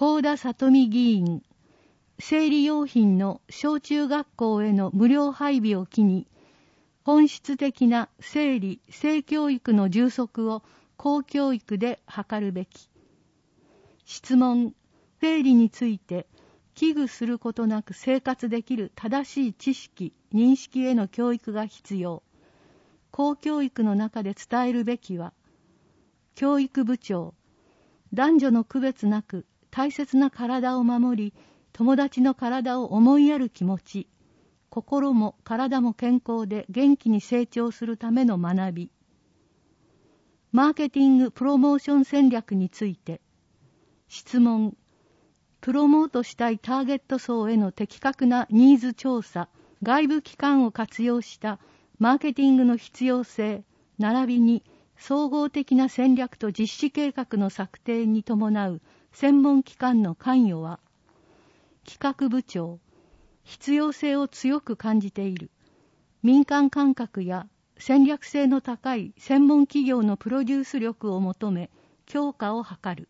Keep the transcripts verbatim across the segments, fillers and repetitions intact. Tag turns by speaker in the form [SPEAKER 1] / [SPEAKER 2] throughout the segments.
[SPEAKER 1] 幸田里美議員、生理用品の小中学校への無料配備を機に、本質的な生理・性教育の充足を公教育で図るべき。質問、生理について危惧することなく生活できる正しい知識・認識への教育が必要。公教育の中で伝えるべきは、教育部長、男女の区別なく大切な体を守り、友達の体を思いやる気持ち、心も体も健康で元気に成長するための学び。マーケティング・プロモーション戦略について、質問、プロモートしたいターゲット層への的確なニーズ調査、外部機関を活用したマーケティングの必要性、並びに総合的な戦略と実施計画の策定に伴う専門機関の関与は、企画部長、必要性を強く感じている。民間感覚や戦略性の高い専門企業のプロデュース力を求め、強化を図る。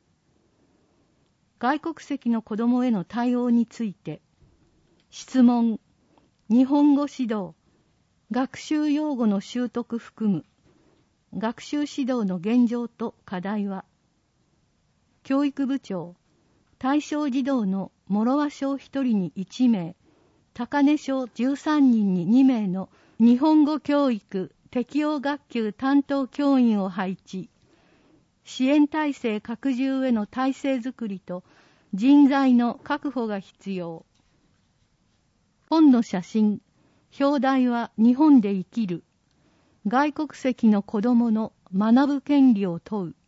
[SPEAKER 1] 外国籍の子どもへの対応について、質問、日本語指導、学習用語の習得含む、学習指導の現状と課題は、教育部長、対象児童の諸和小ひとりにいちめい、高根小じゅうさんにんににめいの日本語教育適応学級担当教員を配置、支援体制拡充への体制づくりと人材の確保が必要。本の写真、表題は日本で生きる。外国籍の子どもの学ぶ権利を問う。